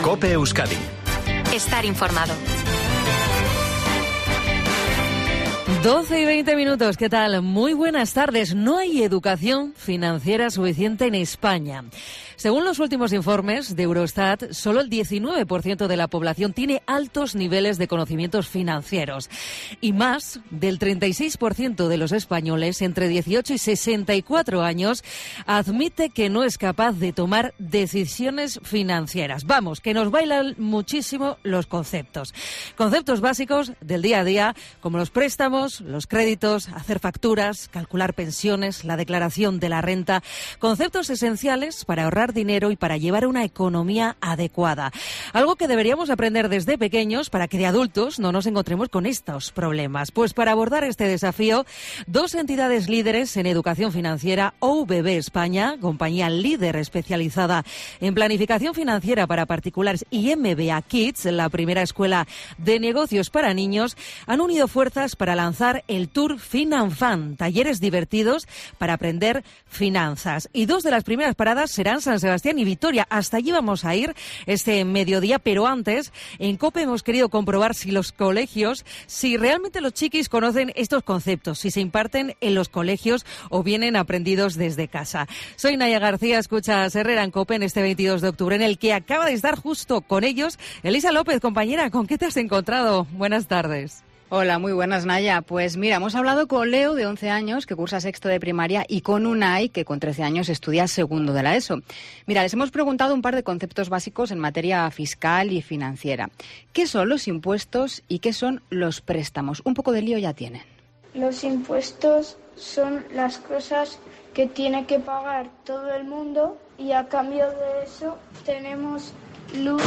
COPE Euskadi. Estar informado. 12 y 20 minutos, ¿qué tal? Muy buenas tardes. No hay educación financiera suficiente en España. Según los últimos informes de Eurostat, solo el 19% de la población tiene altos niveles de conocimientos financieros. Y más del 36% de los españoles entre 18 y 64 años admite que no es capaz de tomar decisiones financieras. Vamos, que nos bailan muchísimo los conceptos. Conceptos básicos del día a día, como los préstamos, los créditos, hacer facturas, calcular pensiones, la declaración de la renta. Conceptos esenciales para ahorrar dinero y para llevar una economía adecuada. Algo que deberíamos aprender desde pequeños para que de adultos no nos encontremos con estos problemas. Pues para abordar este desafío, dos entidades líderes en educación financiera, OVB España, compañía líder especializada en planificación financiera para particulares, y MBA Kids, la primera escuela de negocios para niños, han unido fuerzas para lanzar el Tour FinanFan, talleres divertidos para aprender finanzas. Y dos de las primeras paradas serán San Sebastián y Vitoria. Hasta allí vamos a ir este mediodía, pero antes, en COPE hemos querido comprobar si los colegios, si realmente los chiquis conocen estos conceptos, si se imparten en los colegios o vienen aprendidos desde casa. Soy Naya García, escuchas Herrera en COPE en este 22 de octubre, en el que acaba de estar justo con ellos Elisa López. Compañera, ¿con qué te has encontrado? Buenas tardes. Hola, muy buenas, Naya. Pues mira, hemos hablado con Leo, de 11 años, que cursa sexto de primaria, y con Unai, que con 13 años estudia segundo de la ESO. Mira, les hemos preguntado un par de conceptos básicos en materia fiscal y financiera. ¿Qué son los impuestos y qué son los préstamos? Un poco de lío ya tienen. Los impuestos son las cosas que tiene que pagar todo el mundo y a cambio de eso tenemos luz,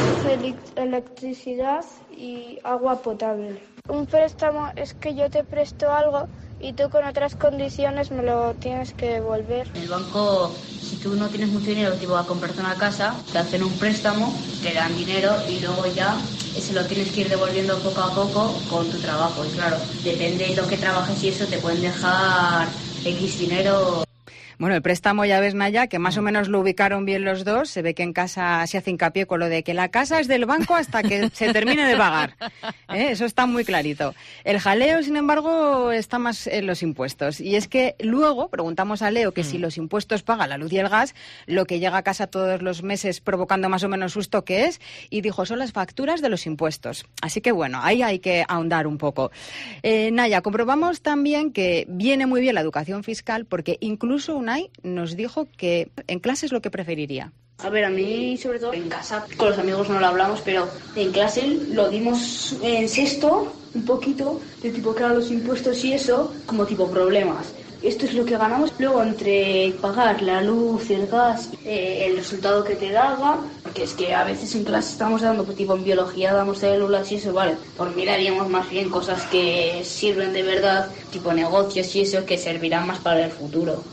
electricidad y agua potable. Un préstamo es que yo te presto algo y tú con otras condiciones me lo tienes que devolver. En el banco, si tú no tienes mucho dinero, tipo a comprarte una casa, te hacen un préstamo, te dan dinero y luego ya se lo tienes que ir devolviendo poco a poco con tu trabajo. Y claro, depende de lo que trabajes y eso, te pueden dejar X dinero. Bueno, el préstamo, ya ves, Naya, que más o menos lo ubicaron bien los dos. Se ve que en casa se hace hincapié con lo de que la casa es del banco hasta que se termine de pagar. Eso está muy clarito. El jaleo, sin embargo, está más en los impuestos. Y es que luego preguntamos a Leo que si los impuestos paga la luz y el gas, lo que llega a casa todos los meses provocando más o menos susto que es, y dijo, son las facturas de los impuestos. Así que bueno, ahí hay que ahondar un poco. Naya, comprobamos también que viene muy bien la educación fiscal, porque incluso Unai nos dijo que en clase es lo que preferiría. A ver, a mí, sobre todo, en casa, con los amigos no lo hablamos, pero en clase lo dimos en sexto, un poquito, de tipo que eran los impuestos y eso, como tipo problemas. Esto es lo que ganamos. Luego, entre pagar la luz, el gas, el resultado que te daba, porque es que a veces en clase estamos dando, pues, tipo en biología damos células y eso, vale. Por mí haríamos más bien cosas que sirven de verdad, tipo negocios y eso, que servirán más para el futuro.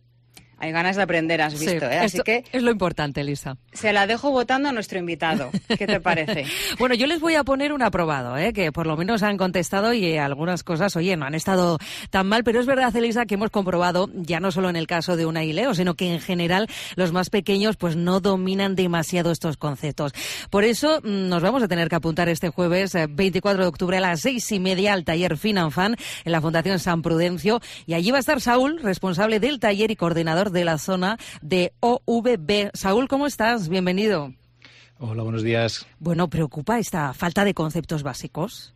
Hay ganas de aprender, has visto, ¿eh? Así que es lo importante, Elisa. Se la dejo votando a nuestro invitado. ¿Qué te parece? Bueno, yo les voy a poner un aprobado, que por lo menos han contestado y algunas cosas, oye, no han estado tan mal, pero es verdad, Elisa, que hemos comprobado, ya no solo en el caso de Unai y Leo, sino que en general los más pequeños pues no dominan demasiado estos conceptos. Por eso nos vamos a tener que apuntar este jueves 24 de octubre a las 6:30 al taller FinanFan en la Fundación San Prudencio, y allí va a estar Saúl, responsable del taller y coordinador de la zona de OVB. Saúl, ¿cómo estás? Bienvenido. Hola, buenos días. Bueno, ¿preocupa esta falta de conceptos básicos?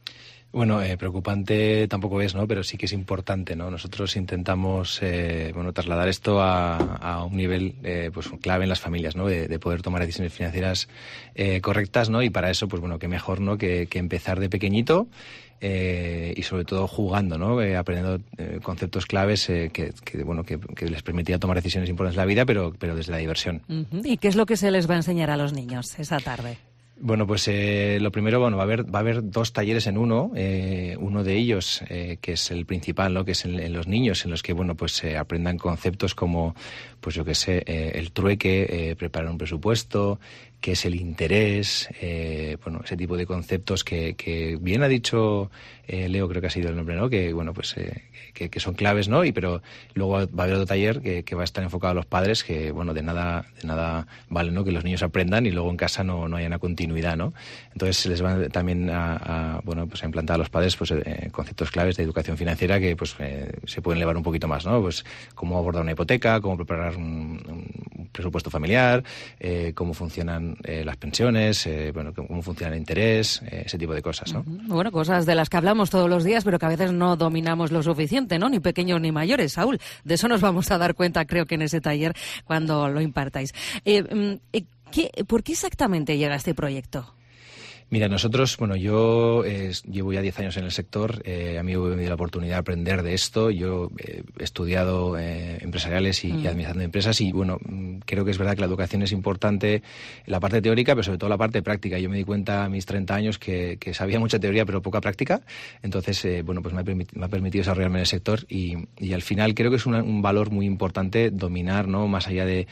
Bueno, preocupante tampoco es, ¿no? Pero sí que es importante, ¿no? Nosotros intentamos, trasladar esto a un nivel, pues clave en las familias, ¿no? De poder tomar decisiones financieras correctas, ¿no? Y para eso, pues bueno, qué mejor, ¿no? Que empezar de pequeñito. Y sobre todo jugando, ¿no? Aprendiendo conceptos claves que les permitía tomar decisiones importantes en la vida, pero desde la diversión. Uh-huh. ¿Y qué es lo que se les va a enseñar a los niños esa tarde? Bueno, pues lo primero, bueno, va a haber dos talleres en uno. Uno de ellos, que es el principal, ¿no? Que es en los niños, en los que, bueno, pues aprendan conceptos como, pues yo qué sé, el trueque, preparar un presupuesto, qué es el interés, bueno, ese tipo de conceptos que bien ha dicho Leo, creo que ha sido el nombre, ¿no? Que bueno, pues que son claves, ¿no? Pero luego va a haber otro taller que va a estar enfocado a los padres, que bueno, de nada vale, ¿no? Que los niños aprendan y luego en casa no haya una continuidad, ¿no? Entonces se les va también bueno, pues a implantar a los padres pues conceptos claves de educación financiera que pues se pueden elevar un poquito más, ¿no? Pues cómo abordar una hipoteca, cómo preparar un presupuesto familiar, cómo funcionan las pensiones, bueno, cómo funciona el interés, ese tipo de cosas, ¿no? Bueno, cosas de las que hablamos todos los días, pero que a veces no dominamos lo suficiente, ¿no? Ni pequeños ni mayores, Saúl. De eso nos vamos a dar cuenta, creo que en ese taller cuando lo impartáis. ¿Por qué exactamente llega este proyecto? Mira, nosotros, bueno, yo llevo ya 10 años en el sector, a mí me dio la oportunidad de aprender de esto. Yo he estudiado empresariales y administración de empresas y, bueno, creo que es verdad que la educación es importante, la parte teórica, pero sobre todo la parte práctica. Yo me di cuenta a mis 30 años que sabía mucha teoría pero poca práctica, entonces, bueno, pues me ha permitido desarrollarme en el sector y al final creo que es un valor muy importante dominar, ¿no? Más allá de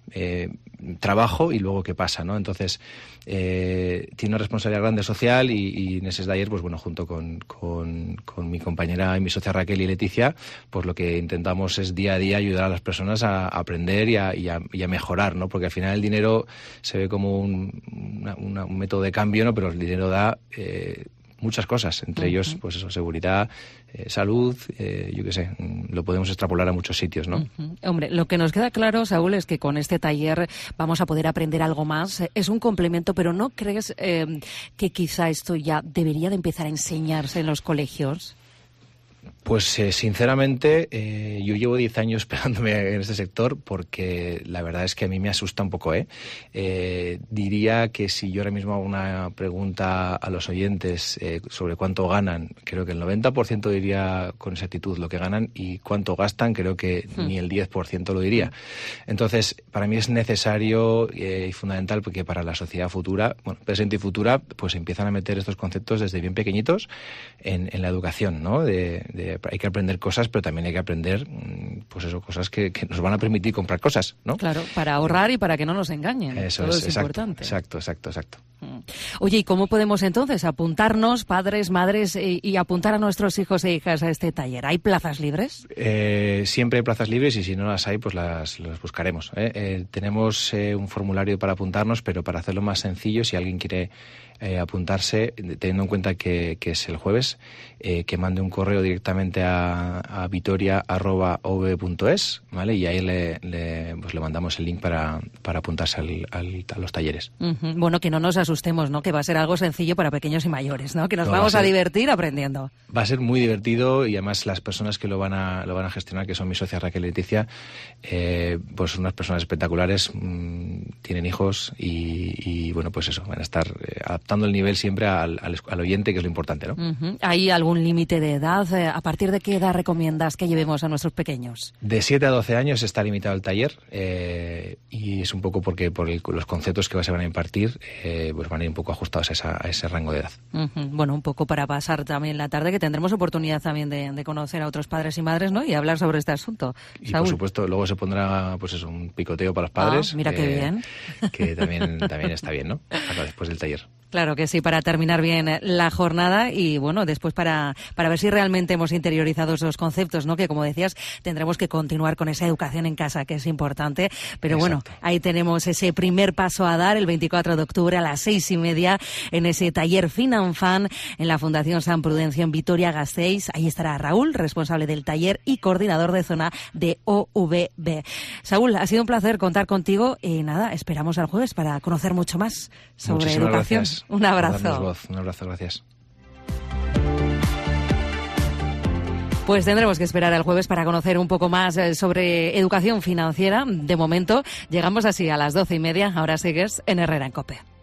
trabajo y luego qué pasa, ¿no? Entonces, tiene una responsabilidad grande social y en ese taller, pues bueno, junto con mi compañera y mi socia Raquel y Leticia, pues lo que intentamos es día a día ayudar a las personas a aprender y a mejorar, ¿no? Porque al final el dinero se ve como un método de cambio, ¿no? Pero el dinero da muchas cosas, entre ellos, pues eso, seguridad, salud, yo qué sé, lo podemos extrapolar a muchos sitios, ¿no? Hombre, lo que nos queda claro, Saúl, es que con este taller vamos a poder aprender algo más. Es un complemento, pero ¿no crees que quizá esto ya debería de empezar a enseñarse en los colegios? Pues sinceramente yo llevo 10 años esperándome en este sector porque la verdad es que a mí me asusta un poco. Diría que si yo ahora mismo hago una pregunta a los oyentes sobre cuánto ganan, creo que el 90% diría con exactitud lo que ganan y cuánto gastan, creo que ni el 10% lo diría. Entonces, para mí es necesario y fundamental porque para la sociedad futura, bueno, presente y futura, pues empiezan a meter estos conceptos desde bien pequeñitos en la educación, ¿no? Hay que aprender cosas, pero también hay que aprender, pues eso, cosas que nos van a permitir comprar cosas, ¿no? Claro, para ahorrar y para que no nos engañen. Eso todo es importante. Exacto. Oye, ¿y cómo podemos entonces apuntarnos, padres, madres, y apuntar a nuestros hijos e hijas a este taller? ¿Hay plazas libres? Siempre hay plazas libres y si no las hay, pues las buscaremos. Tenemos un formulario para apuntarnos, pero para hacerlo más sencillo, si alguien quiere apuntarse, teniendo en cuenta que es el jueves, que mande un correo directamente a vitoria@ov.es, ¿vale? Y ahí le mandamos el link para apuntarse a los talleres. Bueno, que no nos asustemos, ¿no? Que va a ser algo sencillo para pequeños y mayores, ¿no? Que nos vamos a divertir aprendiendo. Va a ser muy divertido y además las personas que lo van a gestionar, que son mis socias Raquel y Leticia, pues son unas personas espectaculares, tienen hijos y bueno, pues eso, van a estar adaptando el nivel siempre al oyente, que es lo importante, ¿no? ¿Hay algún límite de edad? ¿A partir de qué edad recomiendas que llevemos a nuestros pequeños? De 7 a 12 años está limitado el taller y es un poco porque los conceptos que se van a impartir pues van a ir un poco ajustados a ese rango de edad. Bueno, un poco para pasar también la tarde, que tendremos oportunidad también de conocer a otros padres y madres, ¿no? Y hablar sobre este asunto. Y Saúl, por supuesto, luego se pondrá pues eso, un picoteo para los padres. Mira qué bien. Que también está bien, ¿no? Después del taller. Claro que sí, para terminar bien la jornada y, bueno, después para ver si realmente hemos interiorizado esos conceptos, ¿no? Que, como decías, tendremos que continuar con esa educación en casa, que es importante. Pero Exacto. Bueno, ahí tenemos ese primer paso a dar el 24 de octubre a las 6:30 en ese taller Finanfan en la Fundación San Prudencio en Vitoria-Gasteiz. Ahí estará Raúl, responsable del taller y coordinador de zona de OVB. Saúl, ha sido un placer contar contigo y nada, esperamos al jueves para conocer mucho más sobre Muchísimas educación. Gracias. Un abrazo. Un abrazo, gracias. Pues tendremos que esperar al jueves para conocer un poco más sobre educación financiera. De momento, llegamos así a las 12:30. Ahora sigues en Herrera en COPE.